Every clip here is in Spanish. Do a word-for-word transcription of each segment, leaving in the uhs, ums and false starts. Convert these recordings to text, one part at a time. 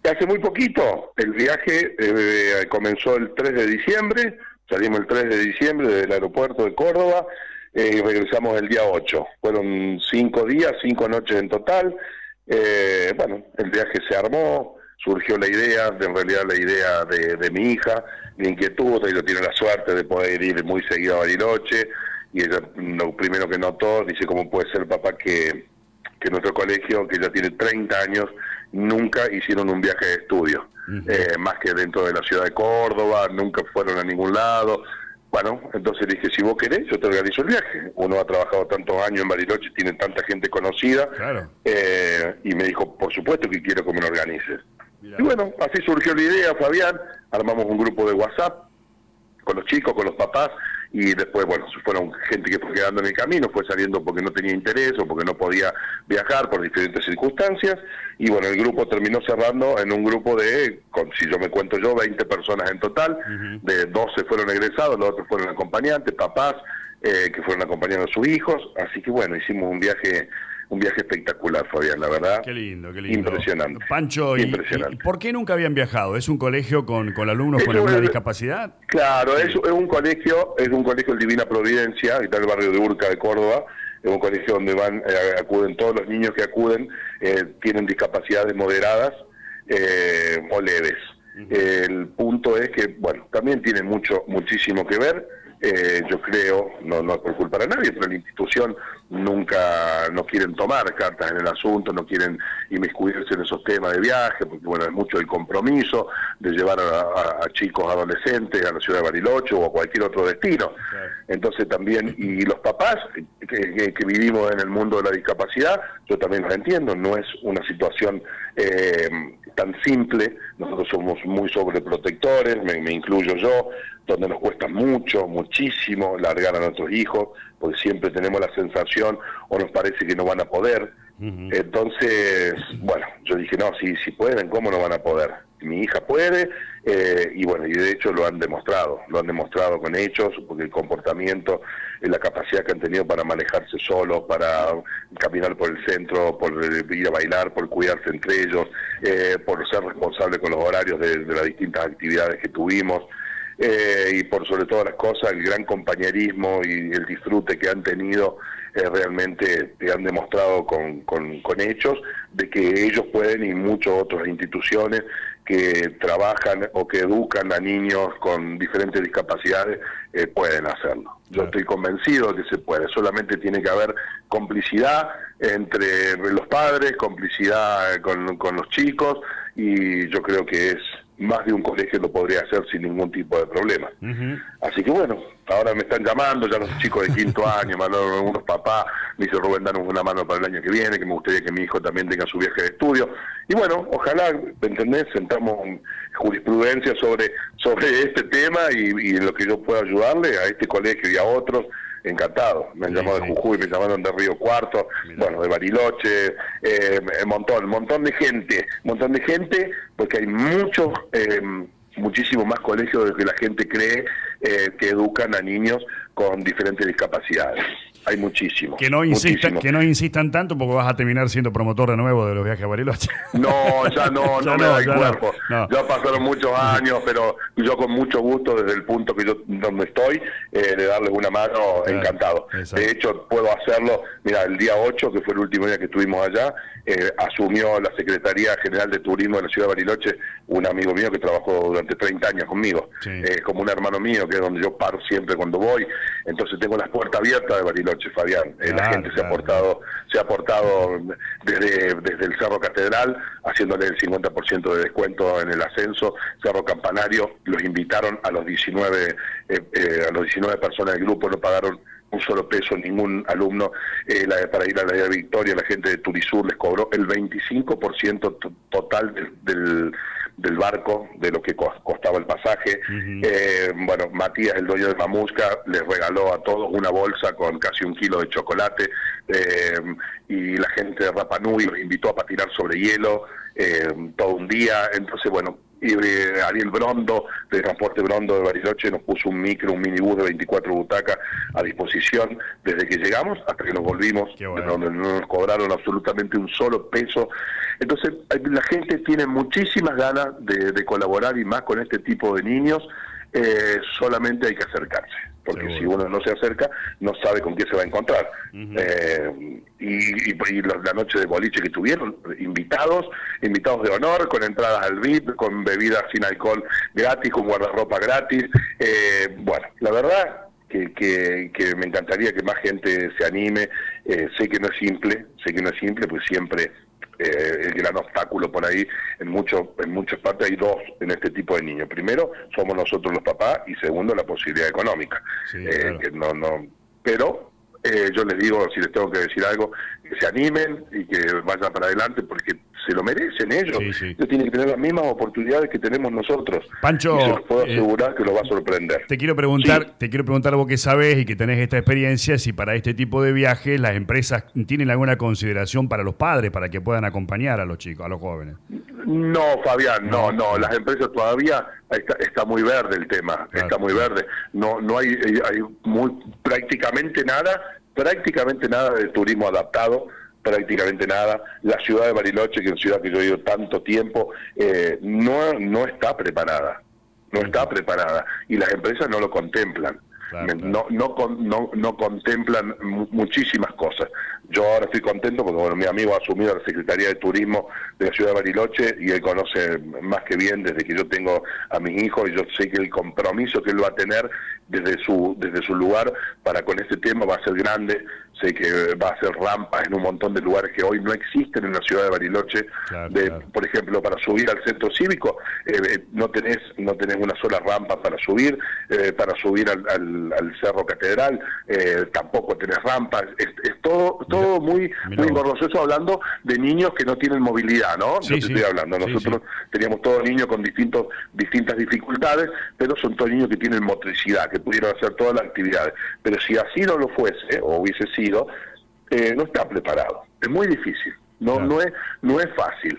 Hace muy poquito, el viaje eh, comenzó el tres de diciembre, salimos el tres de diciembre del aeropuerto de Córdoba eh, y regresamos el día ocho. Fueron cinco días, cinco noches en total. Eh, bueno, el viaje se armó, surgió la idea, de, en realidad la idea de, de mi hija, mi inquietud, ella tiene la suerte de poder ir muy seguido a Bariloche, y ella lo primero que notó, dice, ¿cómo puede ser, papá, que, que nuestro colegio, que ya tiene treinta años, nunca hicieron un viaje de estudio? Uh-huh. eh, más que dentro de la ciudad de Córdoba, nunca fueron a ningún lado. Bueno, entonces dije, si vos querés, yo te organizo el viaje. Uno ha trabajado tantos años en Bariloche, tiene tanta gente conocida, claro. eh, y me dijo, por supuesto que quiero que me lo organices. Mirá. Y bueno, así surgió la idea, Fabián, armamos un grupo de WhatsApp con los chicos, con los papás, y después, bueno, fueron gente que fue quedando en el camino, fue saliendo porque no tenía interés o porque no podía viajar por diferentes circunstancias, y bueno, el grupo terminó cerrando en un grupo de, con, si yo me cuento yo, veinte personas en total, uh-huh. de doce fueron egresados, los otros fueron acompañantes, papás, eh, que fueron acompañando a sus hijos, así que bueno, hicimos un viaje un viaje espectacular, Fabián, la verdad. Qué lindo, qué lindo. Impresionante. Pancho, Impresionante. ¿y, y por qué nunca habían viajado? ¿Es un colegio con, con alumnos Eso con alguna es, discapacidad? Claro, sí. es, es un colegio, es un colegio de Divina Providencia, que está en el barrio de Urca de Córdoba. Es un colegio donde van, eh, acuden todos los niños que acuden, eh, tienen discapacidades moderadas eh, o leves. Uh-huh. eh, el punto es que, bueno, también tiene mucho, muchísimo que ver. Eh, yo creo, no, no es por culpar a nadie, pero la institución nunca, no quieren tomar cartas en el asunto, no quieren inmiscuirse en esos temas de viaje, porque bueno, es mucho el compromiso de llevar a, a, a chicos adolescentes a la ciudad de Bariloche o a cualquier otro destino. Okay. Entonces también, y los papás que, que, que vivimos en el mundo de la discapacidad, yo también los entiendo, no es una situación eh, tan simple, nosotros somos muy sobreprotectores, me, me incluyo yo, donde nos cuesta mucho, muchísimo largar a nuestros hijos, porque siempre tenemos la sensación o nos parece que no van a poder. Uh-huh. Entonces, bueno, yo dije, no, si, si pueden, ¿cómo no van a poder? Mi hija puede, eh, y bueno, y de hecho lo han demostrado, lo han demostrado con hechos, porque el comportamiento, la capacidad que han tenido para manejarse solos, para caminar por el centro, por ir a bailar, por cuidarse entre ellos, eh, por ser responsable con los horarios de, de las distintas actividades que tuvimos. Eh, y por sobre todas las cosas, el gran compañerismo y el disfrute que han tenido, eh, realmente te han demostrado con, con, con hechos de que ellos pueden, y muchas otras instituciones que trabajan o que educan a niños con diferentes discapacidades, eh, pueden hacerlo. Yo estoy convencido de que se puede, solamente tiene que haber complicidad entre los padres, complicidad con, con los chicos, y yo creo que es más de un colegio lo podría hacer sin ningún tipo de problema. Uh-huh. Así que bueno, ahora me están llamando ya los chicos de quinto año, me hablaron unos papás, me dice, Rubén, danos una mano para el año que viene, que me gustaría que mi hijo también tenga su viaje de estudio. Y bueno, ojalá, ¿me entendés?, sentamos jurisprudencia sobre, sobre este tema y, y en lo que yo pueda ayudarle a este colegio y a otros. Encantado, me han sí, llamado sí. de Jujuy, me llamaron de Río Cuarto, Mirá. bueno, de Bariloche, eh, un montón, un montón de gente, un montón de gente, porque hay muchos, eh, muchísimo más colegios de que la gente cree, eh, que educan a niños con diferentes discapacidades. Hay muchísimo. Que no insistan, que no insistan tanto, porque vas a terminar siendo promotor de nuevo de los viajes a Bariloche. No, ya no, no, no me da el cuerpo. No, no. Ya pasaron muchos años, pero yo con mucho gusto, desde el punto que yo donde estoy, eh, de darles una mano, claro, encantado. Exacto. De hecho, puedo hacerlo. Mira, el día ocho, que fue el último día que estuvimos allá, eh, asumió la Secretaría General de Turismo de la Ciudad de Bariloche un amigo mío que trabajó durante treinta años conmigo, sí. eh, como un hermano mío, que es donde yo paro siempre cuando voy. Entonces tengo las puertas abiertas de Bariloche, Fabián. Eh, claro, la gente claro. se ha portado, se ha portado desde, desde el Cerro Catedral, haciéndole el cincuenta por ciento de descuento en el ascenso. Cerro Campanario, los invitaron a los diecinueve, eh, eh, a los diecinueve personas del grupo, no pagaron un solo peso ningún alumno, eh, la, para ir a la Isla Victoria. La gente de Turisur les cobró el veinticinco por ciento t- total del, del, del barco, de lo que costaba el pasaje. Uh-huh. eh, bueno, Matías, el dueño de Mamusca, les regaló a todos una bolsa con casi un kilo de chocolate, eh, y la gente de Rapa Nui los invitó a patinar sobre hielo, eh, todo un día. Entonces, bueno, y eh, Ariel Brondo, de Transporte Brondo de Bariloche, nos puso un micro, un minibús de veinticuatro butacas a disposición desde que llegamos hasta que nos volvimos, bueno. donde no nos cobraron absolutamente un solo peso. Entonces, la gente tiene muchísimas ganas de, de colaborar, y más con este tipo de niños. Eh, solamente hay que acercarse, porque Seguro. si uno no se acerca, no sabe con quién se va a encontrar. Uh-huh. eh, y, y, y la, la noche de boliche que tuvieron, invitados, invitados de honor, con entradas al V I P, con bebidas sin alcohol gratis, con guardarropa gratis. Eh, bueno, la verdad que, que, que me encantaría que más gente se anime. Eh, sé que no es simple, sé que no es simple, pues siempre... Eh, el gran obstáculo por ahí, en mucho, en muchas partes hay dos en este tipo de niños. Primero, somos nosotros los papás, y segundo, la posibilidad económica. Sí, eh, claro. que no, no, pero eh, yo les digo, si les tengo que decir algo, que se animen y que vayan para adelante, porque se lo merecen ellos. Sí, sí. Ellos tienen que tener las mismas oportunidades que tenemos nosotros. Pancho, y se los puedo asegurar eh, que los va a sorprender. Te quiero preguntar, sí. te quiero preguntar vos que sabés y que tenés esta experiencia, si para este tipo de viajes las empresas tienen alguna consideración para los padres, para que puedan acompañar a los chicos, a los jóvenes. No, Fabián, no, no, no. Las empresas todavía está, está muy verde el tema, claro. está muy verde. No, no hay, hay muy prácticamente nada, prácticamente nada de turismo adaptado. Prácticamente nada. La ciudad de Bariloche, que es una ciudad que yo he ido tanto tiempo, eh, no, no está preparada, no está preparada, y las empresas no lo contemplan. Claro, claro. No, no, no, no contemplan muchísimas cosas. Yo ahora estoy contento porque bueno, mi amigo ha asumido la Secretaría de Turismo de la ciudad de Bariloche, y él conoce más que bien desde que yo tengo a mis hijos, y yo sé que el compromiso que él va a tener desde su desde su lugar para con este tema va a ser grande. Sé que va a hacer rampas en un montón de lugares que hoy no existen en la ciudad de Bariloche. Claro, de, claro. Por ejemplo, para subir al centro cívico, eh, no tenés no tenés una sola rampa para subir, eh, para subir al, al, al Cerro Catedral, eh, tampoco tenés rampas. Es, es todo todo mira, muy mira muy engorroso. Eso hablando de niños que no tienen movilidad, ¿no? Sí, Yo te sí. estoy hablando. Nosotros sí, sí. teníamos todos niños con distintos distintas dificultades, pero son todos niños que tienen motricidad, que pudieron hacer todas las actividades. Pero si así no lo fuese, o hubiese sido, Eh, no está preparado. Es muy difícil, no claro. no es no es fácil,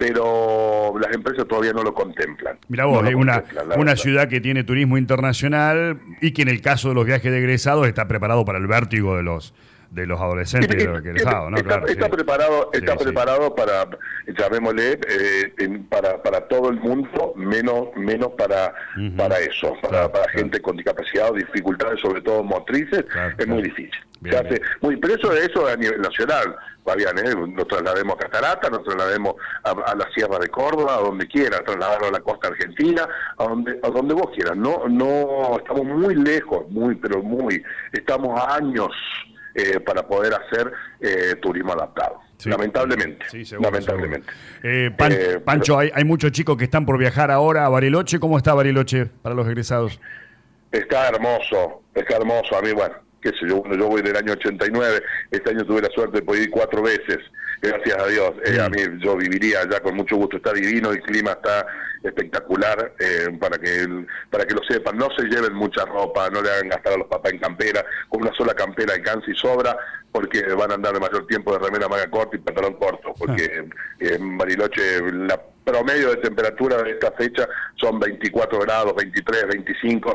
pero las empresas todavía no lo contemplan. Mira vos, no es una, una ciudad que tiene turismo internacional, y que en el caso de los viajes de egresados está preparado para el vértigo de los de los adolescentes y de los egresados, ¿no? Está, claro, está sí. preparado, está sí, preparado sí. para, llamémosle, eh, para para todo el mundo, menos menos para uh-huh. para eso, para, claro, para claro. gente con discapacidad o dificultades, sobre todo motrices, claro, es claro. muy difícil. Bien, Se hace muy, pero eso, eso a nivel nacional, Fabián, ¿eh? Nos traslademos a Catarata, nos traslademos a, a la Sierra de Córdoba, a donde quiera, trasladarlo a la costa argentina, a donde a donde vos quieras. No, no, estamos muy lejos, muy, pero muy, estamos a años eh, para poder hacer eh, turismo adaptado. Sí, lamentablemente, sí, seguro, lamentablemente. Seguro. Eh, Pan, eh, Pancho, pero, hay, hay muchos chicos que están por viajar ahora a Bariloche. ¿Cómo está Bariloche para los egresados? Está hermoso, está hermoso. A mí, bueno, qué sé yo, bueno, yo voy del año ochenta y nueve, este año tuve la suerte de poder ir cuatro veces, gracias a Dios. Eh, mm. A mí yo viviría allá con mucho gusto, está divino, el clima está espectacular, eh, para que el, para que lo sepan. No se lleven mucha ropa, no le hagan gastar a los papás en campera, con una sola campera alcanza y sobra, porque van a andar el mayor tiempo de remera manga corta y pantalón corto, porque ah. en Bariloche la promedio de temperatura de esta fecha son veinticuatro grados, veintitrés, veinticinco,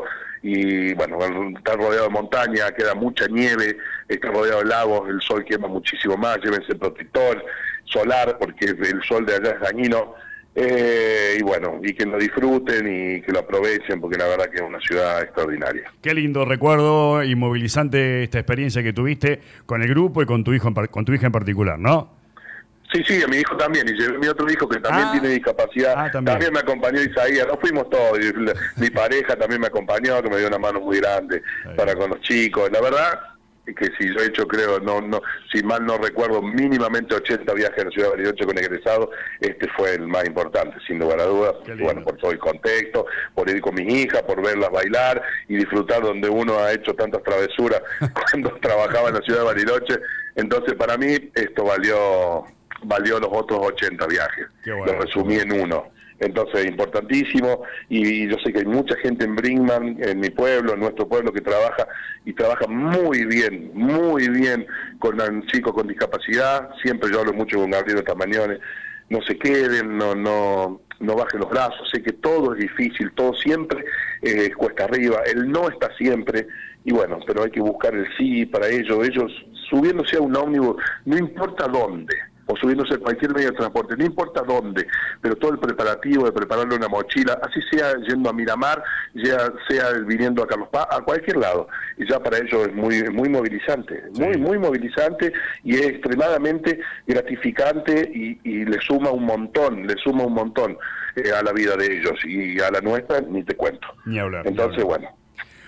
y bueno, está rodeado de montaña, queda mucha nieve, está rodeado de lagos, el sol quema muchísimo más, llévense protector solar, porque el sol de allá es dañino, eh, y bueno, y que lo disfruten y que lo aprovechen, porque la verdad que es una ciudad extraordinaria. Qué lindo recuerdo y movilizante esta experiencia que tuviste con el grupo y con tu hijo en, con tu hija en particular, ¿no? Sí, sí, a mi hijo también, y mi otro hijo que también ah, tiene discapacidad, ah, también. también me acompañó Isaías, nos fuimos todos, y la, mi pareja también me acompañó, que me dio una mano muy grande Ahí. para con los chicos. La verdad que si yo he hecho, creo, no no si mal no recuerdo, mínimamente ochenta viajes a la ciudad de Bariloche con egresados, este fue el más importante, sin lugar a dudas. Bueno, por todo el contexto, por ir con mis hijas, por verlas bailar y disfrutar donde uno ha hecho tantas travesuras cuando trabajaba en la ciudad de Bariloche. Entonces, para mí, esto valió... valió los otros ochenta viajes, bueno, lo resumí en uno. Entonces, importantísimo, y yo sé que hay mucha gente en Brinkman, en mi pueblo, en nuestro pueblo, que trabaja, y trabaja muy bien, muy bien con chicos con discapacidad. Siempre yo hablo mucho con Gabriel Tamagnone, no se queden, no, no, no bajen los brazos. Sé que todo es difícil, todo siempre eh, cuesta arriba, el no está siempre, y bueno, pero hay que buscar el sí para ellos, ellos subiéndose a un ómnibus, no importa dónde, o subiéndose a cualquier medio de transporte, no importa dónde, pero todo el preparativo de prepararle una mochila, así sea yendo a Miramar, ya sea viniendo a Carlos Paz, a cualquier lado, y ya para ellos es muy muy movilizante, muy muy movilizante, y es extremadamente gratificante, y, y le suma un montón, le suma un montón eh, a la vida de ellos, y a la nuestra ni te cuento. Ni hablar. Entonces, ni hablar. bueno.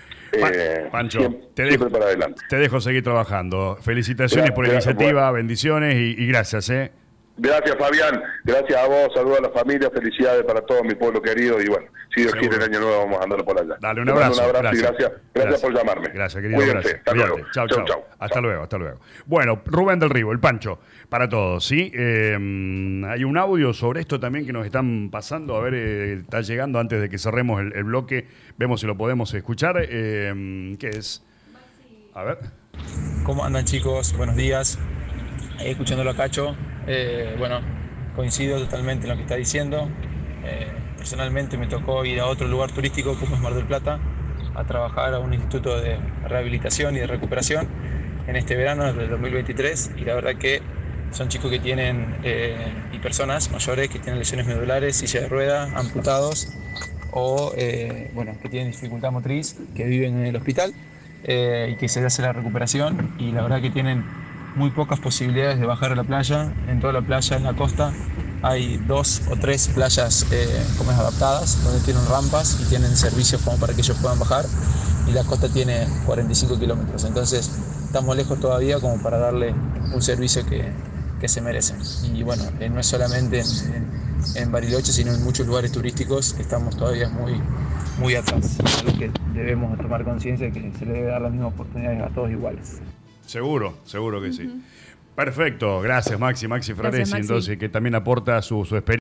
Eh, Pancho, siempre, te, dejo, para adelante. te dejo seguir trabajando. Felicitaciones Gracias, por la iniciativa, bueno. bendiciones y, y gracias. ¿eh? Gracias, Fabián. Gracias a vos, saludos a la familia, felicidades para todo mi pueblo querido y bueno, si Dios Seguro. quiere el año nuevo vamos a andar por allá. Dale un abrazo. Un abrazo gracias. y gracias, gracias, gracias por llamarme. Gracias, querido. Cuídense. Gracias. Hasta Cuídate. luego. Chao, Chau, chao. chau. Hasta Chau. luego, hasta luego. Bueno, Rubén del Río, el Pancho, para todos, ¿sí? Eh, hay un audio sobre esto también que nos están pasando. A ver, eh, está llegando antes de que cerremos el, el bloque. Vemos si lo podemos escuchar. Eh, ¿Qué es? A ver. ¿Cómo andan, chicos? Buenos días. Ahí escuchándolo a Cacho. Eh, bueno, coincido totalmente en lo que está diciendo. Eh, personalmente me tocó ir a otro lugar turístico como es Mar del Plata a trabajar a un instituto de rehabilitación y de recuperación en este verano del dos mil veintitrés, y la verdad que son chicos que tienen eh, y personas mayores que tienen lesiones medulares, silla de rueda, amputados o eh, bueno, que tienen dificultad motriz, que viven en el hospital eh, y que se hace la recuperación, y la verdad que tienen muy pocas posibilidades de bajar a la playa. En toda la playa, en la costa, hay dos o tres playas eh, como es adaptadas, donde tienen rampas y tienen servicios como para que ellos puedan bajar, y la costa tiene cuarenta y cinco kilómetros, entonces estamos lejos todavía como para darle un servicio que, que se merecen. Y bueno, eh, no es solamente en, en, en Bariloche, sino en muchos lugares turísticos que estamos todavía muy, muy atrás. Es algo que debemos tomar conciencia, que se le debe dar las mismas oportunidades a todos iguales. Seguro, seguro que sí. Uh-huh. Perfecto, gracias Maxi, Maxi Franesi, entonces, que también aporta su, su experiencia.